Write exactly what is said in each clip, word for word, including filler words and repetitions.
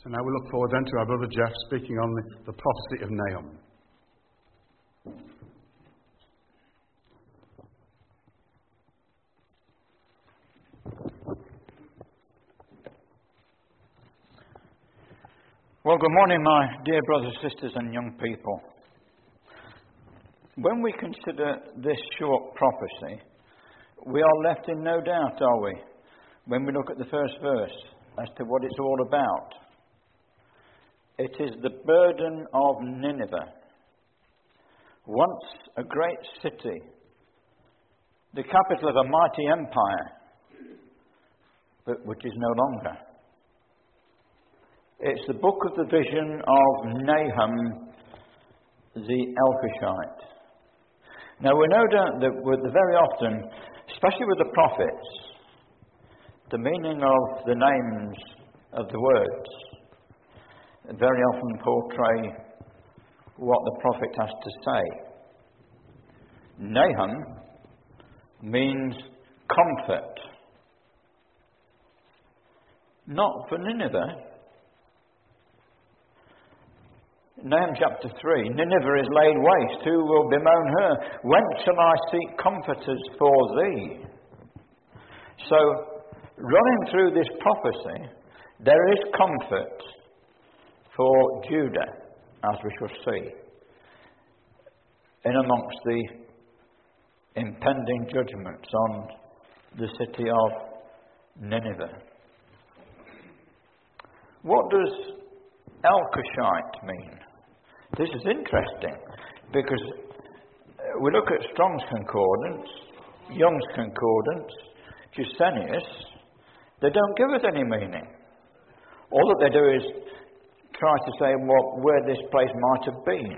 So now we look forward then to our brother Jeff speaking on the, the prophecy of Nahum. Well, good morning, my dear brothers, sisters and young people. When we consider this short prophecy, we are left in no doubt, are we, when we look at the first verse, as to what it's all about. It is the burden of Nineveh, once a great city, the capital of a mighty empire, but which is no longer. It's the book of the vision of Nahum the Elkoshite. Now we know that with the very often, especially with the prophets, the meaning of the names of the words very often portray what the prophet has to say. Nahum means comfort. Not for Nineveh. Nahum chapter three, Nineveh is laid waste, who will bemoan her? Whence shall I seek comforters for thee? So, running through this prophecy, there is comfort for Judah, as we shall see, in amongst the impending judgments on the city of Nineveh. What does Elkoshite mean? This is interesting because we look at Strong's Concordance, Young's Concordance, Jusenius. They don't give us any meaning. All that they do is try to say what, where this place might have been.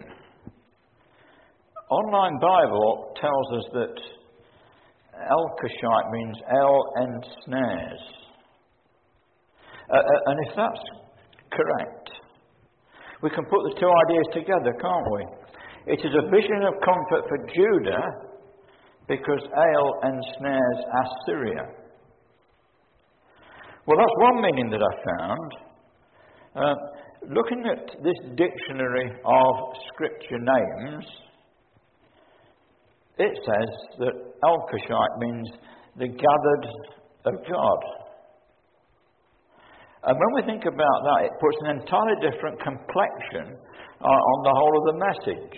Online Bible tells us that Elkoshite means El ensnares. Uh, and if that's correct, we can put the two ideas together, can't we? It is a vision of comfort for Judah because El ensnares Assyria. Well, that's one meaning that I found. Uh, looking at this dictionary of scripture names, it says that Elkoshite means the gathered of God. And when we think about that, it puts an entirely different complexion uh, on the whole of the message.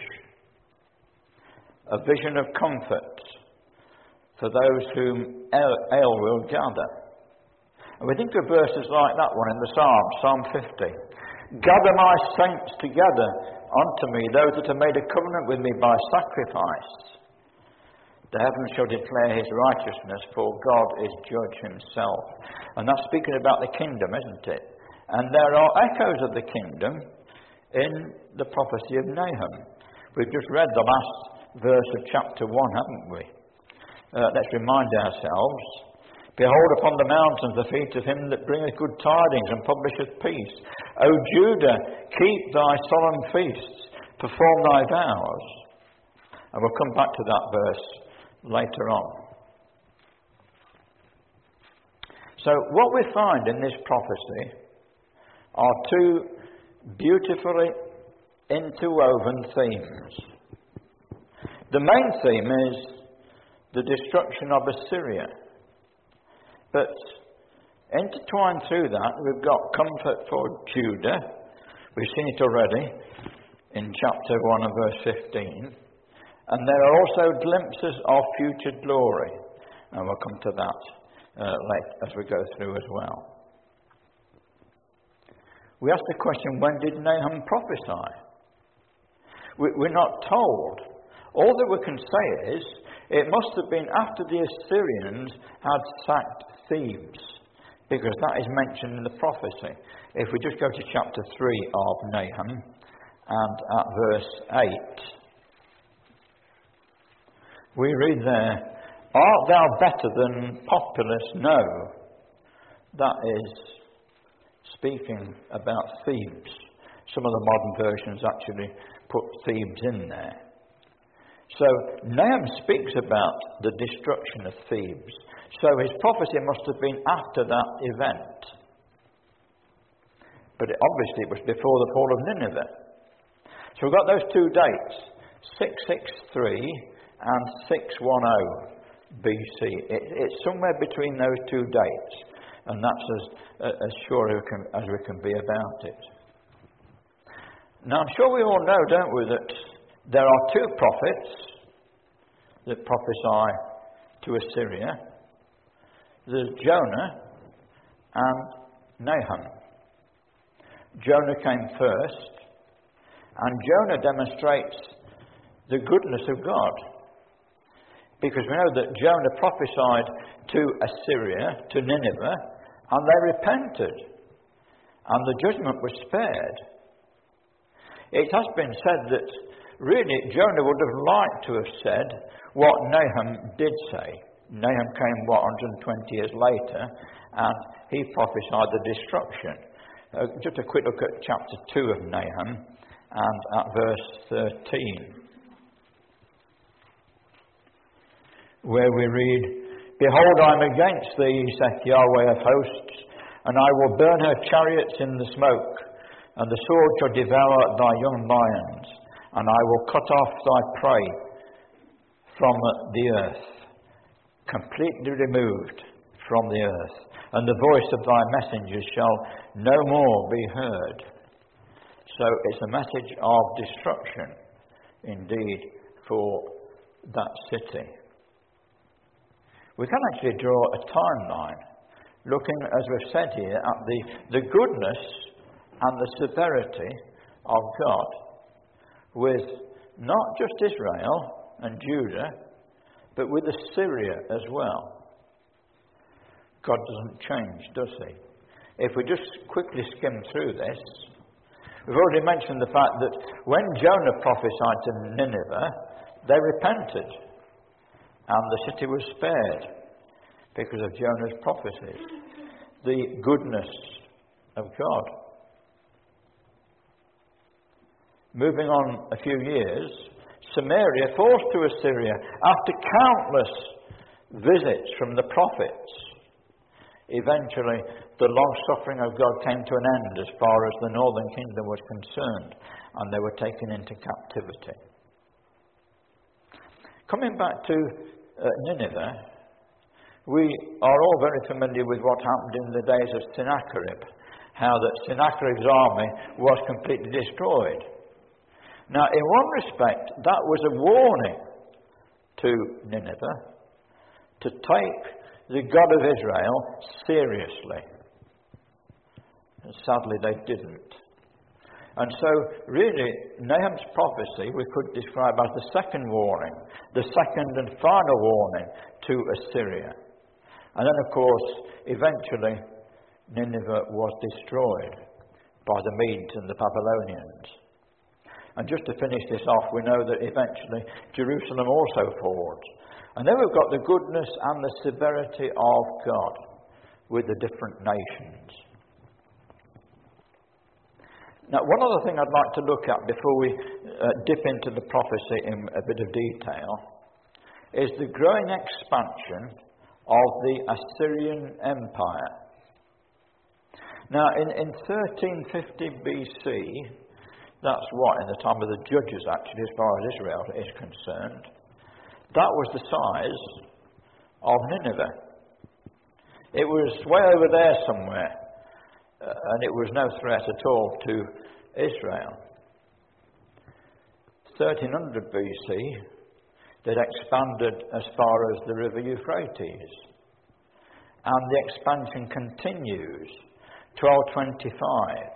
A vision of comfort for those whom El, El will gather. And we think of verses like that one in the Psalm, Psalm fifty. Gather my saints together unto me, those that have made a covenant with me by sacrifice. The heavens shall declare his righteousness, for God is judge himself. And that's speaking about the kingdom, isn't it? And there are echoes of the kingdom in the prophecy of Nahum. We've just read the last verse of chapter one, haven't we? Uh, let's remind ourselves. Behold upon the mountains the feet of him that bringeth good tidings and publisheth peace. O Judah, keep thy solemn feasts, perform thy vows. And we'll come back to that verse later on. So what we find in this prophecy are two beautifully interwoven themes. The main theme is the destruction of Assyria. But intertwined through that, we've got comfort for Judah. We've seen it already in chapter one and verse fifteen. And there are also glimpses of future glory. And we'll come to that uh, later as we go through as well. We ask the question, when did Nahum prophesy? We, we're not told. All that we can say is, it must have been after the Assyrians had sacked Thebes, because that is mentioned in the prophecy. If we just go to chapter three of Nahum and at verse eight, we read there, art thou better than populous? No. That is speaking about Thebes. Some of the modern versions actually put Thebes in there. So Nahum speaks about the destruction of Thebes. So his prophecy must have been after that event. But it, obviously it was before the fall of Nineveh. So we've got those two dates, six sixty-three and six ten B C. It, it's somewhere between those two dates, and that's as, as sure as we, can, as we can be about it. Now I'm sure we all know, don't we, that there are two prophets that prophesy to Assyria. There's Jonah and Nahum. Jonah came first, and Jonah demonstrates the goodness of God. Because we know that Jonah prophesied to Assyria, to Nineveh, and they repented, and the judgment was spared. It has been said that really Jonah would have liked to have said what Nahum did say. Nahum came, what, one hundred twenty years later, and he prophesied the destruction. Uh, just a quick look at chapter two of Nahum, and at verse thirteen, where we read, "Behold, I am against thee, saith Yahweh of hosts, and I will burn her chariots in the smoke, and the sword shall devour thy young lions, and I will cut off thy prey from the earth," completely removed from the earth, "and the voice of thy messengers shall no more be heard." So it's a message of destruction, indeed, for that city. We can actually draw a timeline, looking, as we've said here, at the, the goodness and the severity of God, with not just Israel and Judah, but with Assyria as well. God doesn't change, does he? If we just quickly skim through this, we've already mentioned the fact that when Jonah prophesied to Nineveh, they repented, and the city was spared because of Jonah's prophecies. The goodness of God. Moving on a few years, Samaria falls to Assyria after countless visits from the prophets. Eventually, the long-suffering of God came to an end as far as the northern kingdom was concerned, and they were taken into captivity. Coming back to uh, Nineveh, we are all very familiar with what happened in the days of Sennacherib, how that Sennacherib's army was completely destroyed. Now, in one respect, that was a warning to Nineveh to take the God of Israel seriously. And sadly, they didn't. And so, really, Nahum's prophecy we could describe as the second warning, the second and final warning to Assyria. And then, of course, eventually, Nineveh was destroyed by the Medes and the Babylonians. And just to finish this off, we know that eventually Jerusalem also falls. And then we've got the goodness and the severity of God with the different nations. Now, one other thing I'd like to look at before we uh, dip into the prophecy in a bit of detail is the growing expansion of the Assyrian Empire. Now, in, in thirteen fifty B C, that's what, in the time of the judges, actually, as far as Israel is concerned, that was the size of Nineveh. It was way over there somewhere, uh, and it was no threat at all to Israel. thirteen hundred B C, they'd expanded as far as the river Euphrates. And the expansion continues. twelve twenty-five.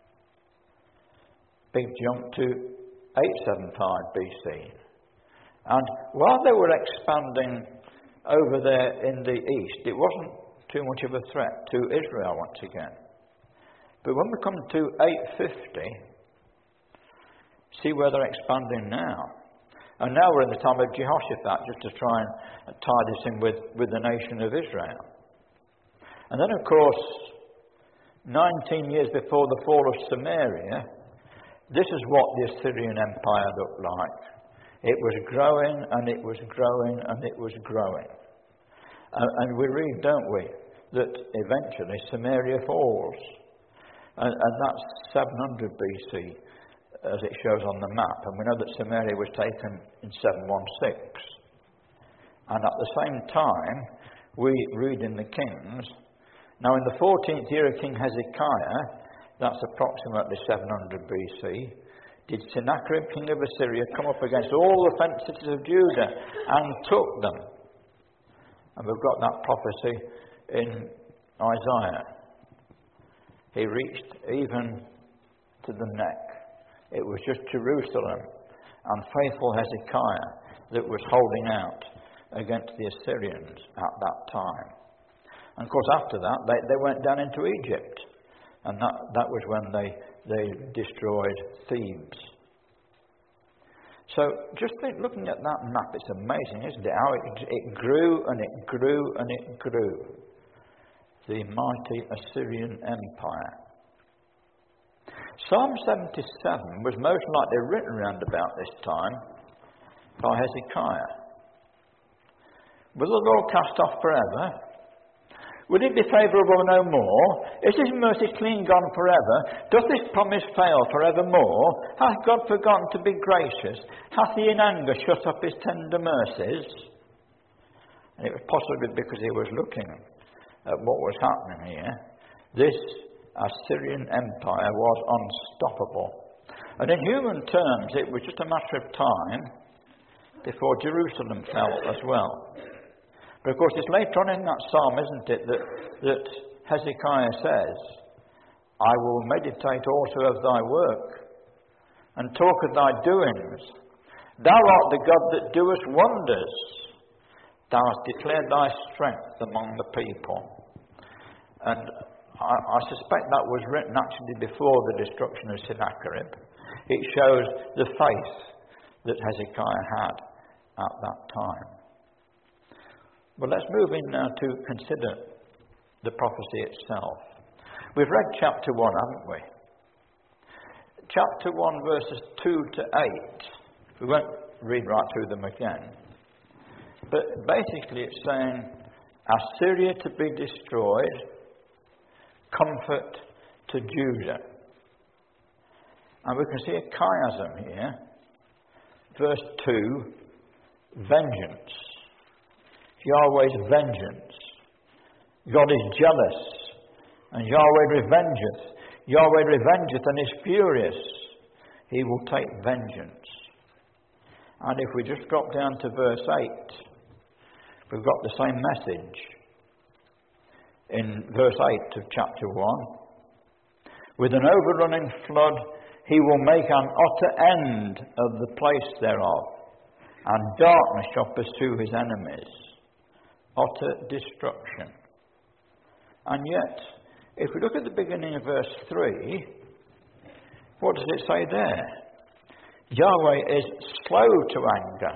Big jump to eight seventy-five B C. And while they were expanding over there in the east, it wasn't too much of a threat to Israel once again. But when we come to eight fifty, see where they're expanding now. And now we're in the time of Jehoshaphat, just to try and tie this in with, with the nation of Israel. And then, of course, nineteen years before the fall of Samaria, this is what the Assyrian Empire looked like. It was growing, and it was growing, and it was growing. Uh, and we read, don't we, that eventually Samaria falls. And, and that's seven hundred B C, as it shows on the map. And we know that Samaria was taken in seven sixteen. And at the same time, we read in the Kings, now in the fourteenth year of King Hezekiah, that's approximately seven hundred B C, did Sennacherib, king of Assyria, come up against all the fenced cities of Judah and took them. And we've got that prophecy in Isaiah. He reached even to the neck. It was just Jerusalem and faithful Hezekiah that was holding out against the Assyrians at that time. And of course after that they, they went down into Egypt, and that, that was when they, they destroyed Thebes. So just think, looking at that map, it's amazing, isn't it, how it, it grew and it grew and it grew, the mighty Assyrian Empire. Psalm seventy-seven was most likely written around about this time by Hezekiah. Will the Lord cast off forever? Will it be favourable no more? Is his mercy clean gone forever? Doth his promise fail forevermore? Hath God forgotten to be gracious? Hath he in anger shut up his tender mercies? And it was possibly because he was looking at what was happening here. This Assyrian Empire was unstoppable. And in human terms, it was just a matter of time before Jerusalem fell as well. But of course, it's later on in that psalm, isn't it, that, that Hezekiah says, I will meditate also of thy work, and talk of thy doings. Thou art the God that doest wonders. Thou hast declared thy strength among the people. And I, I suspect that was written actually before the destruction of Sennacherib. It shows the faith that Hezekiah had at that time. Well, let's move in now to consider the prophecy itself. We've read chapter one, haven't we? Chapter one, verses two to eight. We won't read right through them again. But basically it's saying Assyria to be destroyed, comfort to Judah. And we can see a chiasm here. Verse two, vengeance. Yahweh's vengeance. God is jealous, and Yahweh revengeth. Yahweh revengeth and is furious. He will take vengeance. And if we just drop down to verse eight, we've got the same message. In verse eight of chapter one, with an overrunning flood, he will make an utter end of the place thereof, and darkness shall pursue his enemies. Utter destruction. And yet, if we look at the beginning of verse three, what does it say there? Yahweh is slow to anger.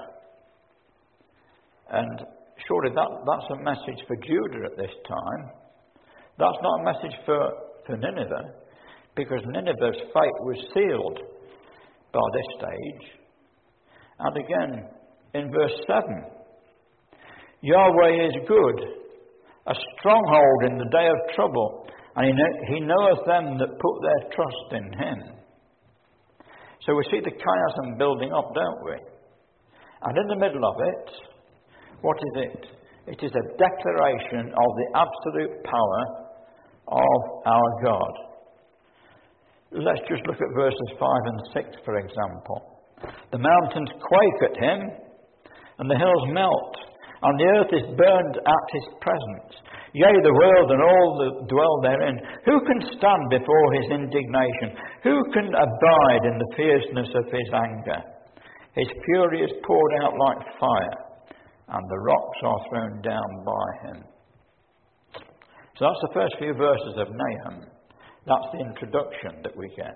And surely that, that's a message for Judah at this time. That's not a message for, for Nineveh, because Nineveh's fate was sealed by this stage. And again, in verse seven, Yahweh is good, a stronghold in the day of trouble, and he, know, he knoweth them that put their trust in him. So we see the chiasm building up, don't we? And in the middle of it, what is it? It is a declaration of the absolute power of our God. Let's just look at verses five and six, for example. The mountains quake at him, and the hills melt, and the earth is burned at his presence. Yea, the world and all that dwell therein. Who can stand before his indignation? Who can abide in the fierceness of his anger? His fury is poured out like fire, and the rocks are thrown down by him. So that's the first few verses of Nahum. That's the introduction that we get.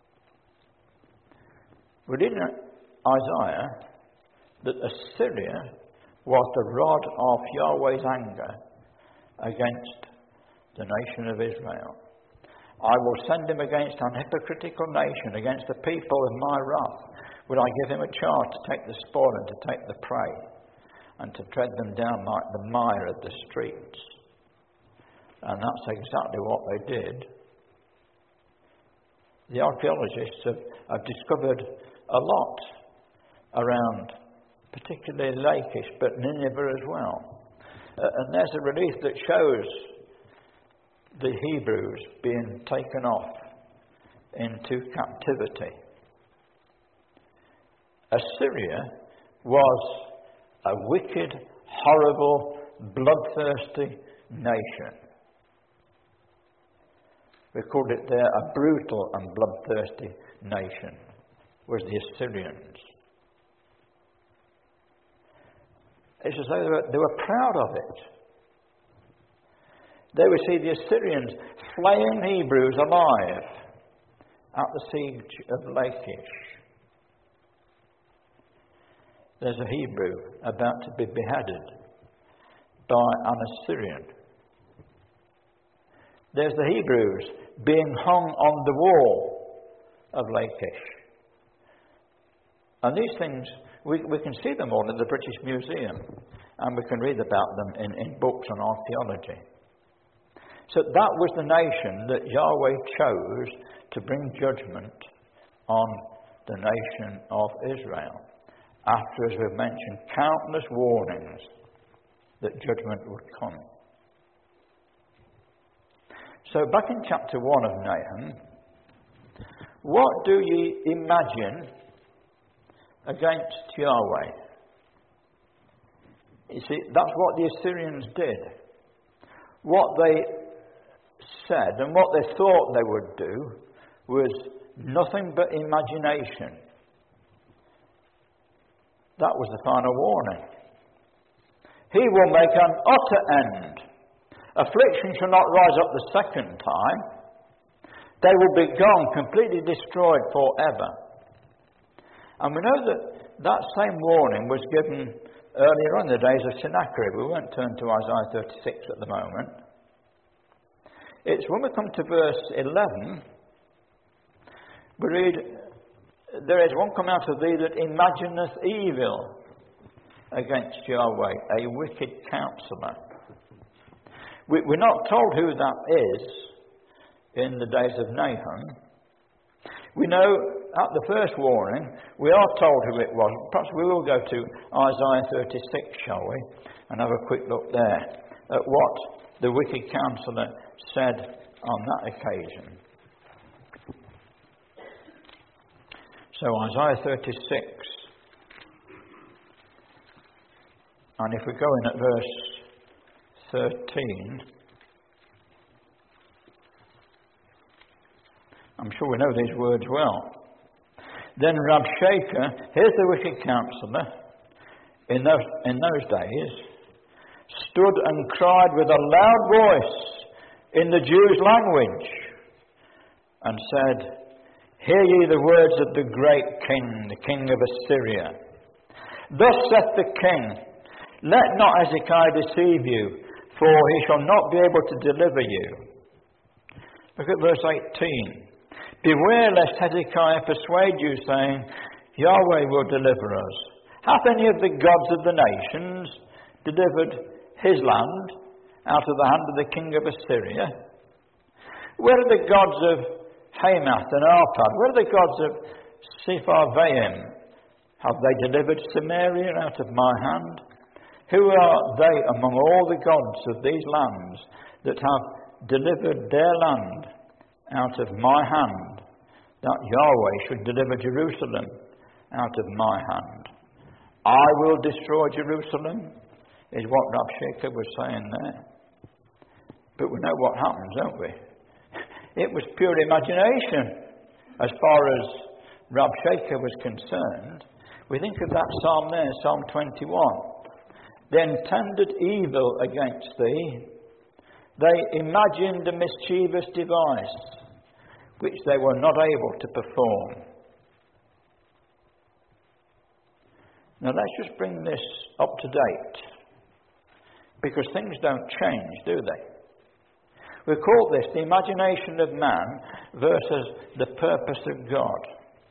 We read in Isaiah that Assyria was the rod of Yahweh's anger against the nation of Israel. I will send him against an hypocritical nation, against the people of my wrath. Will I give him a charge to take the spoil and to take the prey, and to tread them down like the mire of the streets. And that's exactly what they did. the archaeologists have, have discovered a lot around, particularly Lachish, but Nineveh as well. Uh, and there's a relief that shows the Hebrews being taken off into captivity. Assyria was a wicked, horrible, bloodthirsty nation. We called it there a brutal and bloodthirsty nation, was the Assyrians. It's as though they were, they were proud of it. They would see the Assyrians flaying Hebrews alive at the siege of Lachish. There's a Hebrew about to be beheaded by an Assyrian. There's the Hebrews being hung on the wall of Lachish. And these things, we, we can see them all in the British Museum, and we can read about them in, in books on archaeology. So that was the nation that Yahweh chose to bring judgment on the nation of Israel, after, as we've mentioned, countless warnings that judgment would come. So back in chapter one of Nahum, what do ye imagine against Yahweh? You see, that's what the Assyrians did. What they said and what they thought they would do was nothing but imagination. That was the final warning. He will make an utter end. Affliction shall not rise up the second time. They will be gone, completely destroyed forever. And we know that that same warning was given earlier on in the days of Sennacherib. We won't turn to Isaiah thirty-six at the moment. It's when we come to verse eleven, we read, there is one come out of thee that imagineth evil against Yahweh, a wicked counsellor. We, we're not told who that is in the days of Nahum. We know at the first warning, we are told who it was. Perhaps we will go to Isaiah thirty-six, shall we, and have a quick look there at what the wicked counsellor said on that occasion. So Isaiah thirty-six, and if we go in at verse thirteen, I'm sure we know these words well. Then Rabshakeh, here's the wicked counsellor, in those, in those days, stood and cried with a loud voice in the Jews' language, and said, hear ye the words of the great king, the king of Assyria. Thus saith the king, let not Hezekiah deceive you, for he shall not be able to deliver you. Look at verse eighteen. Beware lest Hezekiah persuade you, saying, Yahweh will deliver us. Hath any of the gods of the nations delivered his land out of the hand of the king of Assyria? Where are the gods of Hamath and Arpad? Where are the gods of Sepharvaim? Have they delivered Samaria out of my hand? Who are they among all the gods of these lands that have delivered their land out of my hand, that Yahweh should deliver Jerusalem out of my hand? I will destroy Jerusalem, is what Rabshakeh was saying there. But we know what happens, don't we? It was pure imagination as far as Rabshakeh was concerned. We think of that psalm there, Psalm twenty-one. They intended evil against thee. They imagined a mischievous device which they were not able to perform. Now let's just bring this up to date, because things don't change, do they? We call this the imagination of man versus the purpose of God.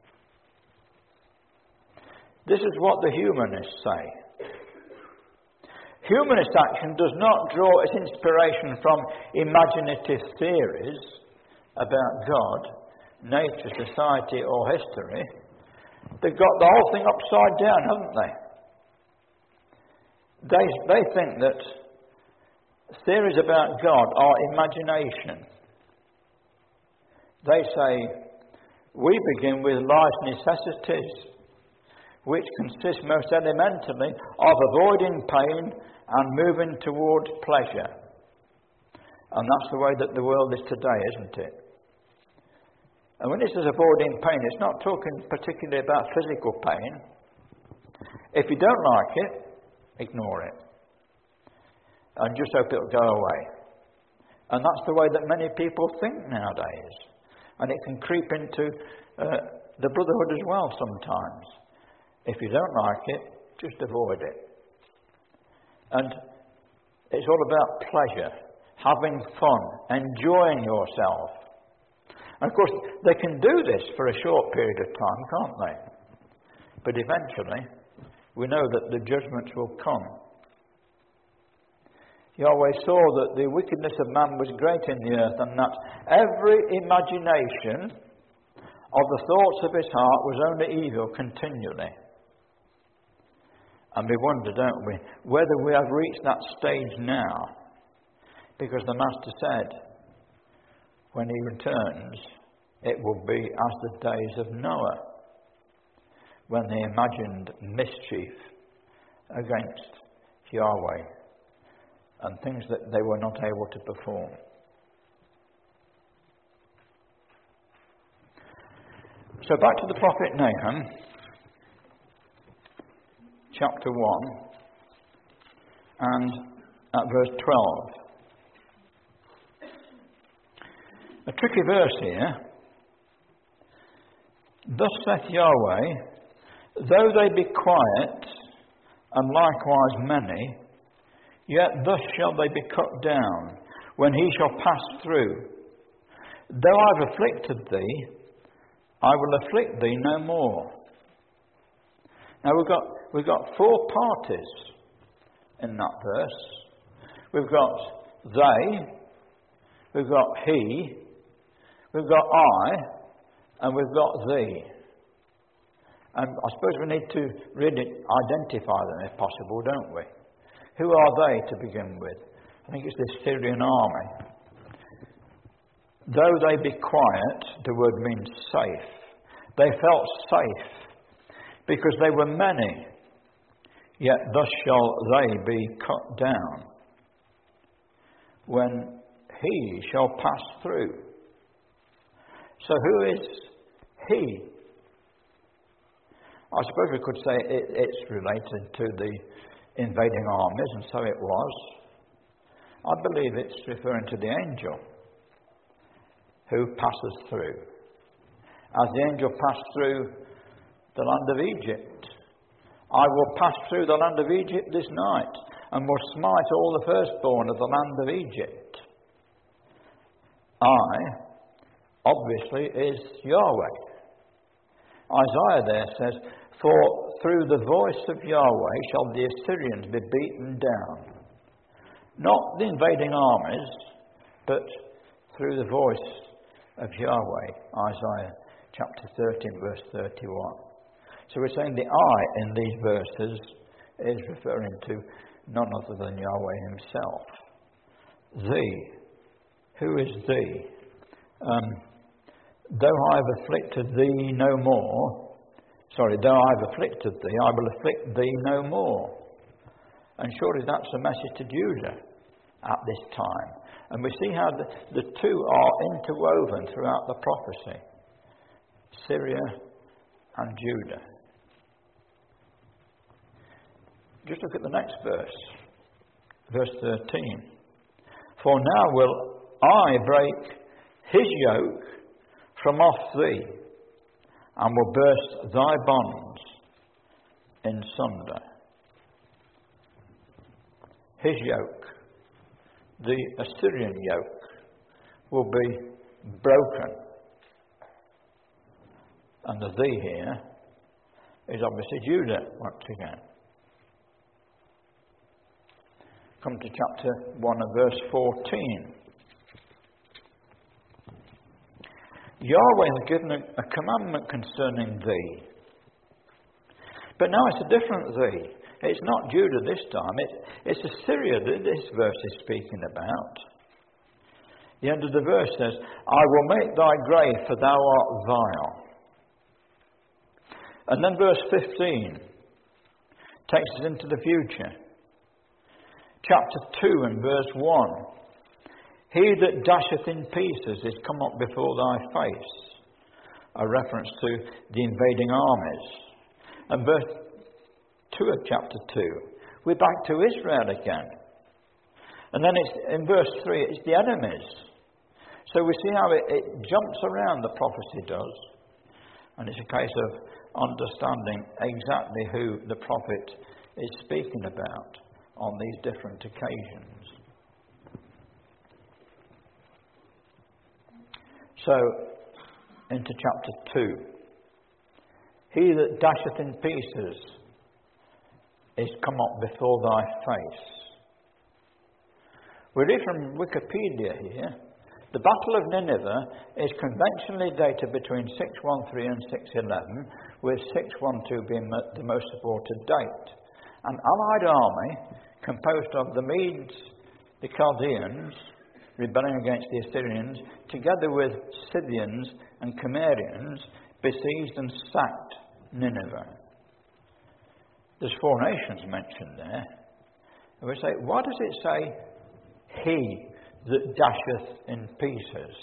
This is what the humanists say. Humanist action does not draw its inspiration from imaginative theories about God, nature, society, or history, they've got the whole thing upside down, haven't they? They, they think that theories about God are imagination. They say, we begin with life's necessities, which consist most elementally of avoiding pain and moving towards pleasure. And that's the way that the world is today, isn't it? And when it says avoiding pain, it's not talking particularly about physical pain. If you don't like it, ignore it. And just hope it'll go away. And that's the way that many people think nowadays. And it can creep into uh, the brotherhood as well sometimes. If you don't like it, just avoid it. And it's all about pleasure, having fun, enjoying yourself. And of course, they can do this for a short period of time, can't they? But eventually, we know that the judgments will come. Yahweh saw that the wickedness of man was great in the earth, and that every imagination of the thoughts of his heart was only evil continually. And we wonder, don't we, whether we have reached that stage now. Because the Master said, when he returns, it will be as the days of Noah, when they imagined mischief against Yahweh and things that they were not able to perform. So back to the prophet Nahum, chapter one, and at verse twelve. A tricky verse here. Thus saith Yahweh, though they be quiet, and likewise many, yet thus shall they be cut down, when he shall pass through. Though I have afflicted thee, I will afflict thee no more. Now we've got we've got four parties in that verse. We've got they, we've got he, we've got I, and we've got thee. And I suppose we need to really identify them if possible, don't we? Who are they to begin with? I think it's the Syrian army. Though they be quiet, the word means safe. They felt safe because they were many, yet thus shall they be cut down when he shall pass through. So who is he? I suppose we could say it, it's related to the invading armies, and so it was. I believe it's referring to the angel who passes through. As the angel passed through the land of Egypt, I will pass through the land of Egypt this night, and will smite all the firstborn of the land of Egypt. I, obviously, is Yahweh. Isaiah there says, for through the voice of Yahweh shall the Assyrians be beaten down. Not the invading armies, but through the voice of Yahweh. Isaiah chapter thirteen, verse thirty-one. So we're saying the I in these verses is referring to none other than Yahweh himself. Thee. Who is thee? Um, though I have afflicted thee no more, sorry, though I have afflicted thee, I will afflict thee no more. And surely that's a message to Judah at this time. And we see how the, the two are interwoven throughout the prophecy. Syria and Judah. Just look at the next verse. Verse thirteen. For now will I break his yoke from off thee, and will burst thy bonds in sunder. His yoke, the Assyrian yoke, will be broken. And the thee here is obviously Judah once again. Come to chapter one and verse fourteen. Yahweh has given a, a commandment concerning thee. But now it's a different thee. It's not Judah this time. It, it's Assyria that this verse is speaking about. The end of the verse says, I will make thy grave, for thou art vile. And then verse fifteen takes us into the future. Chapter two and verse one. He that dasheth in pieces is come up before thy face. A reference to the invading armies. And verse two of chapter two, we're back to Israel again. And then it's in verse three, it's the enemies. So we see how it, it jumps around, the prophecy does. And it's a case of understanding exactly who the prophet is speaking about on these different occasions. So, into chapter two. He that dasheth in pieces is come up before thy face. We read from Wikipedia here. The Battle of Nineveh is conventionally dated between six thirteen and six eleven, with six twelve being the most supported date. An allied army composed of the Medes, the Chaldeans, rebelling against the Assyrians, together with Scythians and Cimmerians, besieged and sacked Nineveh. There's four nations mentioned there. And we say, why does it say, he that dasheth in pieces?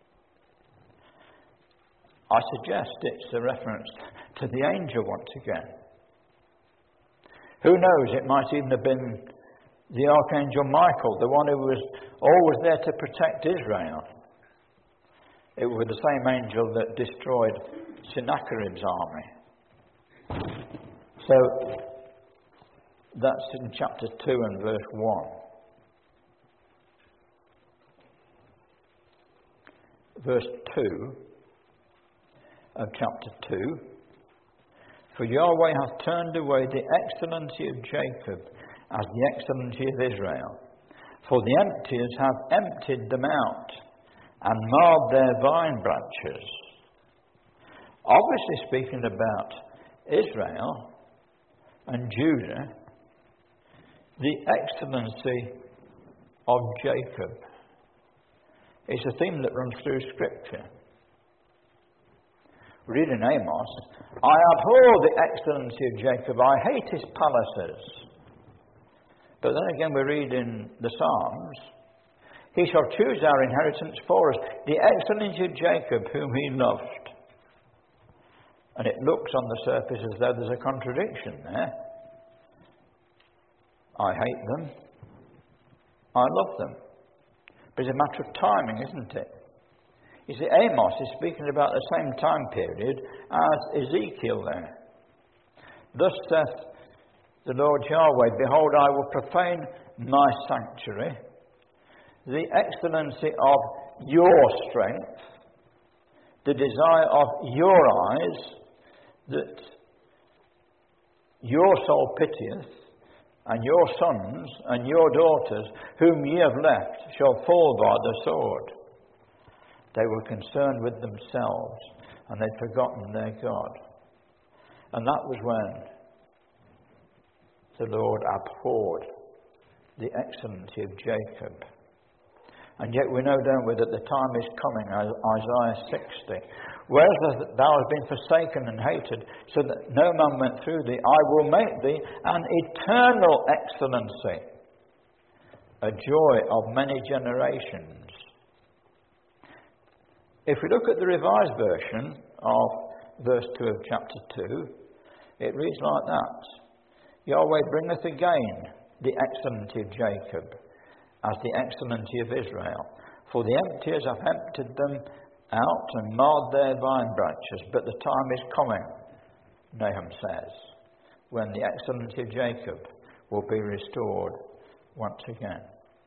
I suggest it's a reference to the angel once again. Who knows, it might even have been the Archangel Michael, the one who was always there to protect Israel. It was the same angel that destroyed Sennacherib's army. So, that's in chapter two and verse one. Verse two of chapter two. For Yahweh hath turned away the excellency of Jacob as the excellency of Israel. For the emptiers have emptied them out and marred their vine branches. Obviously speaking about Israel and Judah, the excellency of Jacob is a theme that runs through Scripture. We read in Amos, I abhor the excellency of Jacob, I hate his palaces. But then again we read in the Psalms, he shall choose our inheritance for us, the excellency of Jacob whom he loved. And it looks on the surface as though there's a contradiction there. I hate them, I love them. But it's a matter of timing, isn't it? You see, Amos is speaking about the same time period as Ezekiel there. Thus saith the Lord Yahweh, behold, I will profane my sanctuary, the excellency of your strength, the desire of your eyes, that your soul pitieth, and your sons and your daughters, whom ye have left, shall fall by the sword. They were concerned with themselves, and they'd forgotten their God. And that was when the Lord abhorred the excellency of Jacob. And yet we know, don't we, that the time is coming, Isaiah sixty. Whereas thou hast been forsaken and hated, so that no man went through thee, I will make thee an eternal excellency, a joy of many generations. If we look at the Revised Version of verse two of chapter two, it reads like that. Yahweh bringeth again the excellency of Jacob as the excellency of Israel. For the emptiers have emptied them out and marred their vine branches, but the time is coming, Nahum says, when the excellency of Jacob will be restored once again.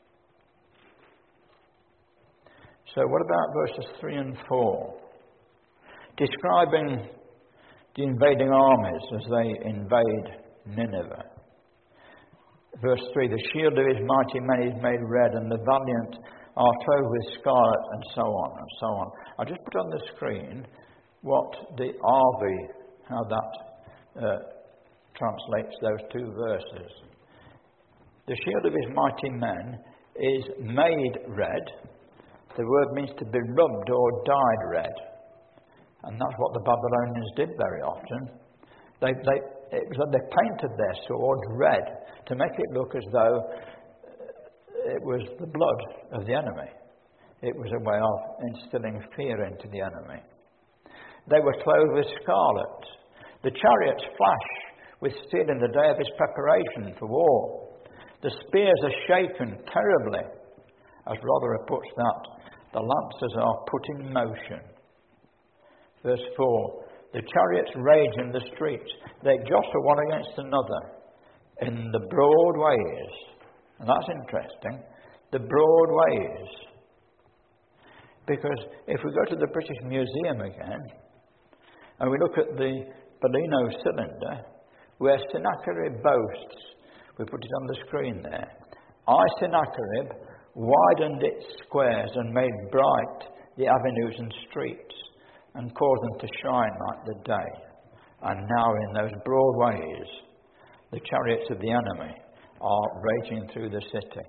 So what about verses three and four? Describing the invading armies as they invade Nineveh. Verse three, the shield of his mighty men is made red, and the valiant are clothed with scarlet, and so on and so on. I just put on the screen what the R V, how that uh, translates those two verses. The shield of his mighty men is made red. The word means to be rubbed or dyed red. And that's what the Babylonians did very often. They, they, it was like they painted their swords red to make it look as though it was the blood of the enemy. It was a way of instilling fear into the enemy. They were clothed with scarlet. The chariots flash with steel in the day of his preparation for war. The spears are shaken terribly. As Rotherham puts that, the lances are put in motion. Verse four, the chariots rage in the streets. They jostle one against another in the broad ways. And that's interesting. The broad ways. Because if we go to the British Museum again, and we look at the Bellino cylinder, where Sennacherib boasts, we put it on the screen there, I, Sennacherib, widened its squares and made bright the avenues and streets, and caused them to shine like the day. And now in those broad ways, the chariots of the enemy are raging through the city.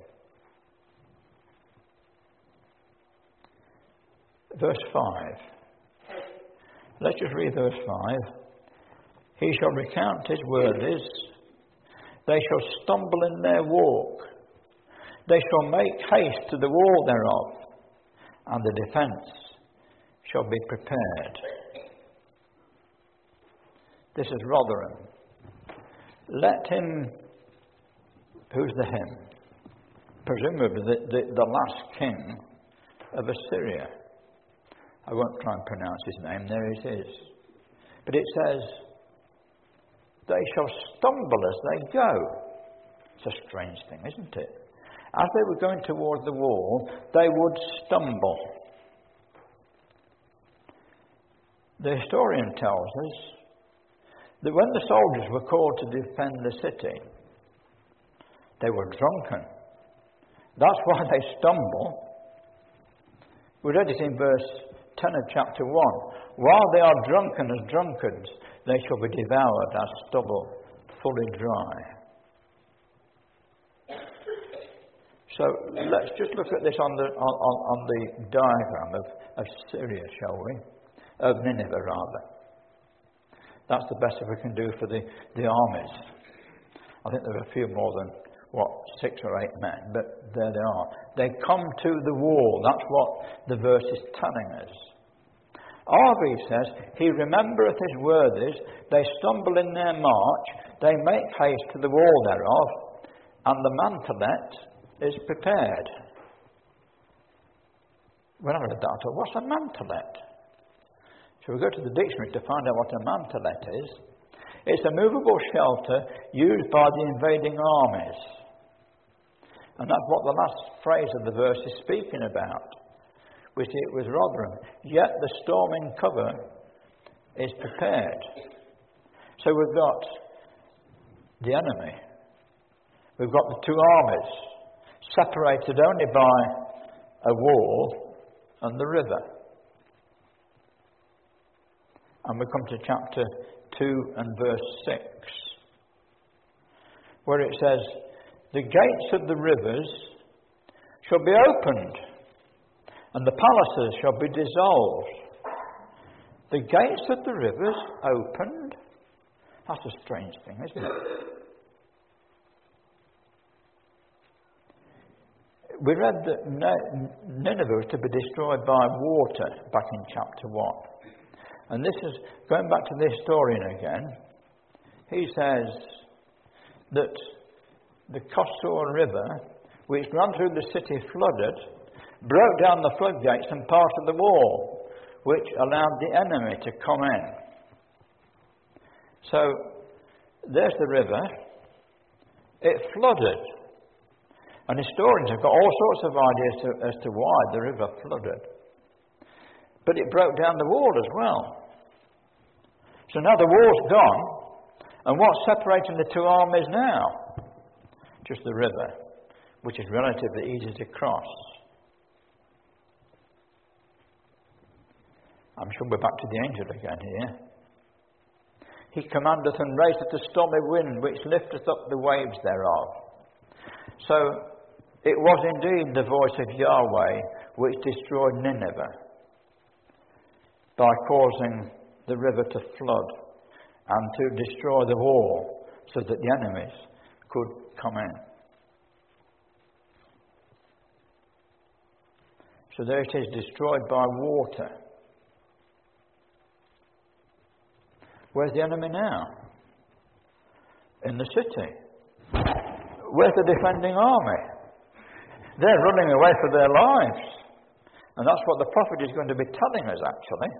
Verse five. Let's just read verse five. He shall recount his worthies. They shall stumble in their walk. They shall make haste to the wall thereof, and the defence shall be prepared. This is Rotherham. Let him, who's the him? Presumably the, the, the last king of Assyria. I won't try and pronounce his name, there it is. But it says, they shall stumble as they go. It's a strange thing, isn't it? As they were going towards the wall, they would stumble. The historian tells us that when the soldiers were called to defend the city, they were drunken. That's why they stumble. We read it in verse ten of chapter one. While they are drunken as drunkards, they shall be devoured as stubble, fully dry. So let's just look at this on the on, on the diagram of, of Syria, shall we? Of Nineveh, rather. That's the best we can do for the, the armies. I think there are a few more than, what, six or eight men, but there they are. They come to the wall. That's what the verse is telling us. R V says, he remembereth his worthies, they stumble in their march, they make haste to the wall thereof, and the mantelet is prepared. When I read that, I thought, what's a mantelet? So we go to the dictionary to find out what a mantelet is. It's a movable shelter used by the invading armies. And that's what the last phrase of the verse is speaking about. We see it with Rotherham. Yet the storming cover is prepared. So we've got the enemy. We've got the two armies separated only by a wall and the river. And we come to chapter two and verse six, where it says, the gates of the rivers shall be opened, and the palaces shall be dissolved. The gates of the rivers opened? That's a strange thing, isn't it? We read that Nineveh was to be destroyed by water back in chapter one. And this is, going back to the historian again, he says that the Kosor River, which ran through the city flooded, broke down the floodgates and part of the wall, which allowed the enemy to come in. So, there's the river. It flooded. And historians have got all sorts of ideas to, as to why the river flooded. But it broke down the wall as well. So now the wall's gone, and what's separating the two armies now? Just the river, which is relatively easy to cross. I'm sure we're back to the angel again here. He commandeth and raiseth a stormy wind, which lifteth up the waves thereof. So it was indeed the voice of Yahweh which destroyed Nineveh by causing the river to flood and to destroy the wall so that the enemies could come in. So there it is, destroyed by water. Where's the enemy now? In the city. Where's the defending army? They're running away for their lives. And that's what the prophet is going to be telling us, actually.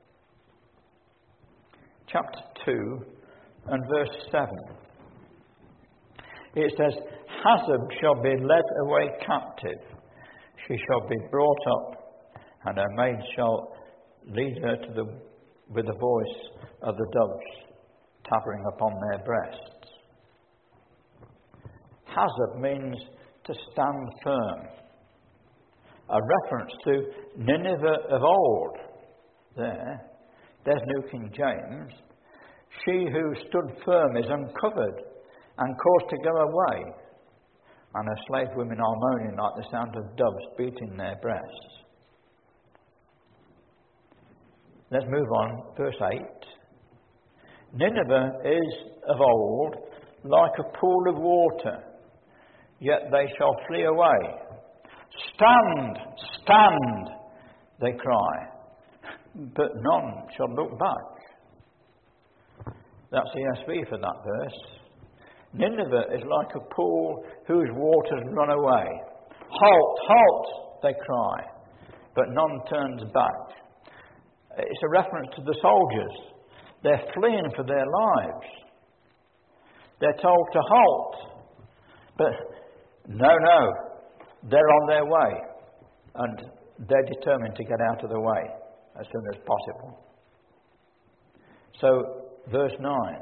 Chapter two and verse seven. It says, Hazab shall be led away captive. She shall be brought up, and her maid shall lead her to the, with the voice of the doves, tapping upon their breasts. Hazab means to stand firm. A reference to Nineveh of old. There, there's New King James. She who stood firm is uncovered and caused to go away. And her slave women are moaning like the sound of doves beating their breasts. Let's move on, verse eight. Nineveh is of old like a pool of water, yet they shall flee away. Stand, stand, they cry, but none shall look back. That's E S V for that verse. Nineveh is like a pool whose waters run away. Halt, halt, they cry, but none turns back. It's a reference to the soldiers. They're fleeing for their lives. They're told to halt, but no, no, they're on their way, and they're determined to get out of the way as soon as possible. So, verse nine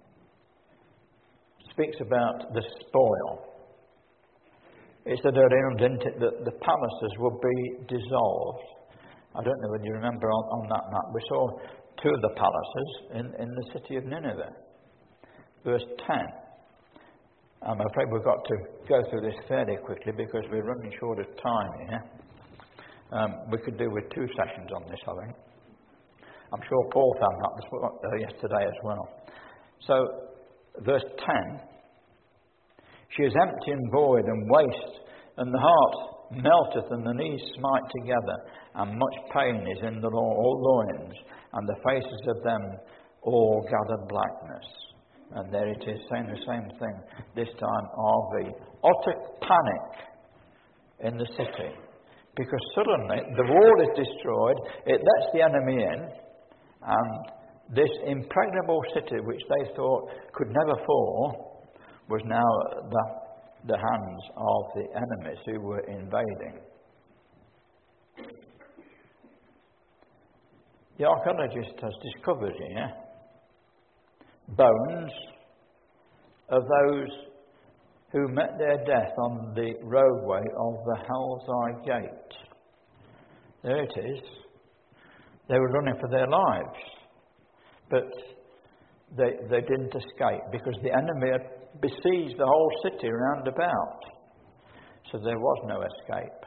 speaks about the spoil. It said earlier, didn't it, that the palaces would be dissolved. I don't know whether you remember on, on that map. We saw two of the palaces in, in the city of Nineveh. Verse ten. I'm afraid we've got to go through this fairly quickly because we're running short of time here. Um, we could do with two sessions on this, I think. I'm sure Paul found that this, uh, yesterday as well. So, verse ten. She is empty and void and waste, and the heart melteth and the knees smite together, and much pain is in the all loins, and the faces of them all gather blackness. And there it is, saying the same thing, this time R V. Utter panic in the city, because suddenly the wall is destroyed, it lets the enemy in, and this impregnable city, which they thought could never fall, was now the, the hands of the enemies who were invading. The archaeologist has discovered here bones of those who met their death on the roadway of the Helzai Gate. There it is. They were running for their lives, but they, they didn't escape because the enemy had besieged the whole city round about. So there was no escape.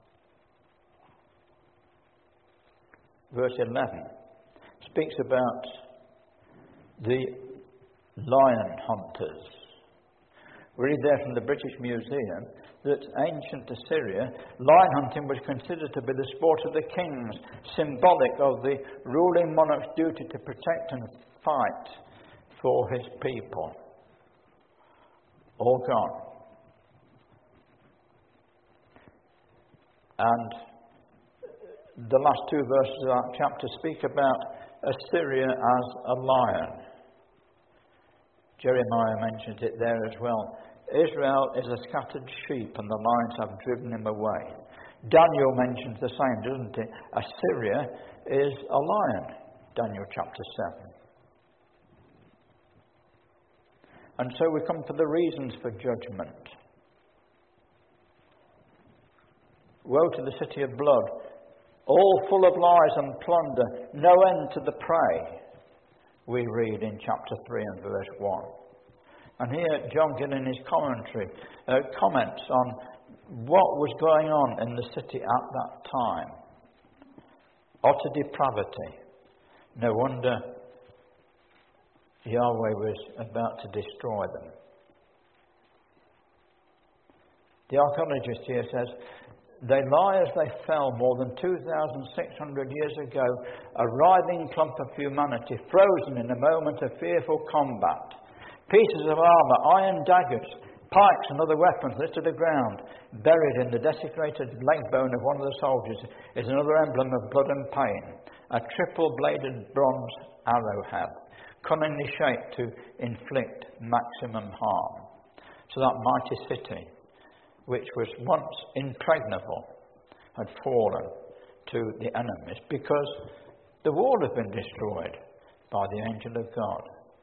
Verse eleven speaks about the lion hunters. We read there from the British Museum that ancient Assyria, lion hunting was considered to be the sport of the kings, symbolic of the ruling monarch's duty to protect and fight for his people. All gone. And the last two verses of that chapter speak about Assyria as a lion. Jeremiah mentions it there as well. Israel is a scattered sheep and the lions have driven him away. Daniel mentions the same, doesn't it? Assyria is a lion. Daniel chapter seven. And so we come to the reasons for judgment. Woe to the city of blood. all full of lies and plunder, no end to the prey, we read in chapter three and verse one. And here John Gill in his commentary uh, comments on what was going on in the city at that time. Utter depravity. No wonder Yahweh was about to destroy them. The archaeologist here says, they lie as they fell more than two thousand six hundred years ago, a writhing clump of humanity, frozen in a moment of fearful combat. Pieces of armour, iron daggers, pikes and other weapons lit to the ground. Buried in the desecrated leg bone of one of the soldiers is another emblem of blood and pain, a triple-bladed bronze arrowhead, cunningly shaped to inflict maximum harm. So that mighty city, which was once impregnable, had fallen to the enemies because the wall had been destroyed by the angel of God.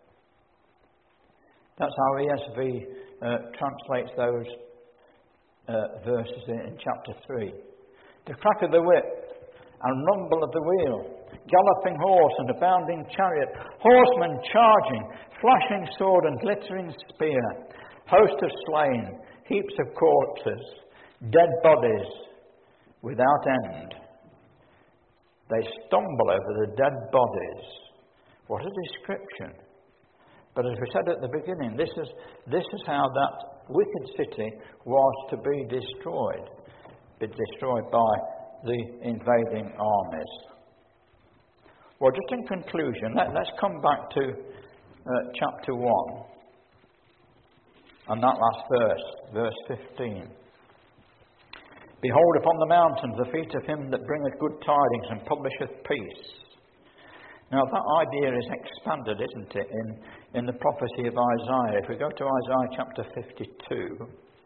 That's how E S V uh, translates those uh, verses in, in chapter three. The crack of the whip and rumble of the wheel, galloping horse and abounding chariot, horsemen charging, flashing sword and glittering spear, host of slain, heaps of corpses, dead bodies without end. They stumble over the dead bodies. What a description. But as we said at the beginning, this is, this is how that wicked city was to be destroyed. Be destroyed by the invading armies. Well, just in conclusion, let, let's come back to uh, chapter one. And that last verse, verse fifteen. Behold upon the mountains the feet of him that bringeth good tidings and publisheth peace. Now that idea is expanded, isn't it, in, in the prophecy of Isaiah. If we go to Isaiah chapter fifty-two,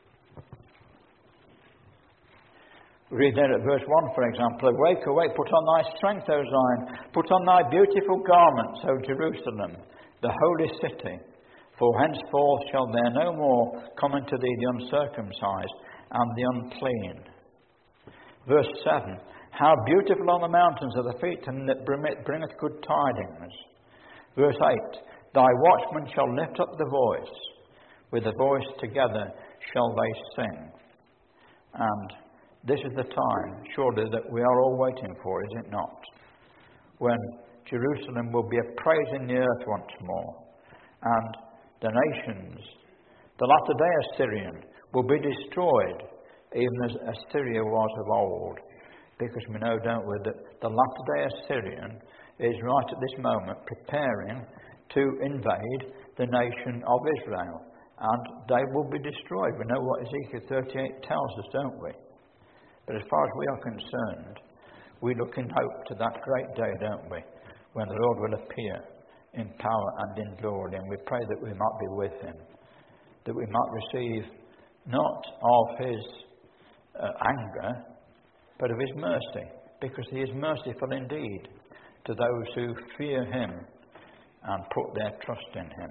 read there at verse one, for example. Awake, awake, put on thy strength, O Zion, put on thy beautiful garments, O Jerusalem, the holy city. For henceforth shall there no more come unto thee the uncircumcised and the unclean. Verse seven. How beautiful on the mountains are the feet and that bringeth good tidings. Verse eight. Thy watchmen shall lift up the voice. With the voice together shall they sing. And this is the time, surely, that we are all waiting for, is it not? When Jerusalem will be a praise in the earth once more. And the nations, the latter-day Assyrian, will be destroyed, even as Assyria was of old. Because we know, don't we, that the latter-day Assyrian is right at this moment preparing to invade the nation of Israel. And they will be destroyed. We know what Ezekiel thirty-eight tells us, don't we? But as far as we are concerned, we look in hope to that great day, don't we, when the Lord will appear in power and in glory, and we pray that we might be with him, that we might receive not of his uh, anger, but of his mercy, because he is merciful indeed to those who fear him and put their trust in him.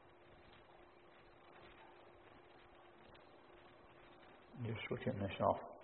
Just switching this off.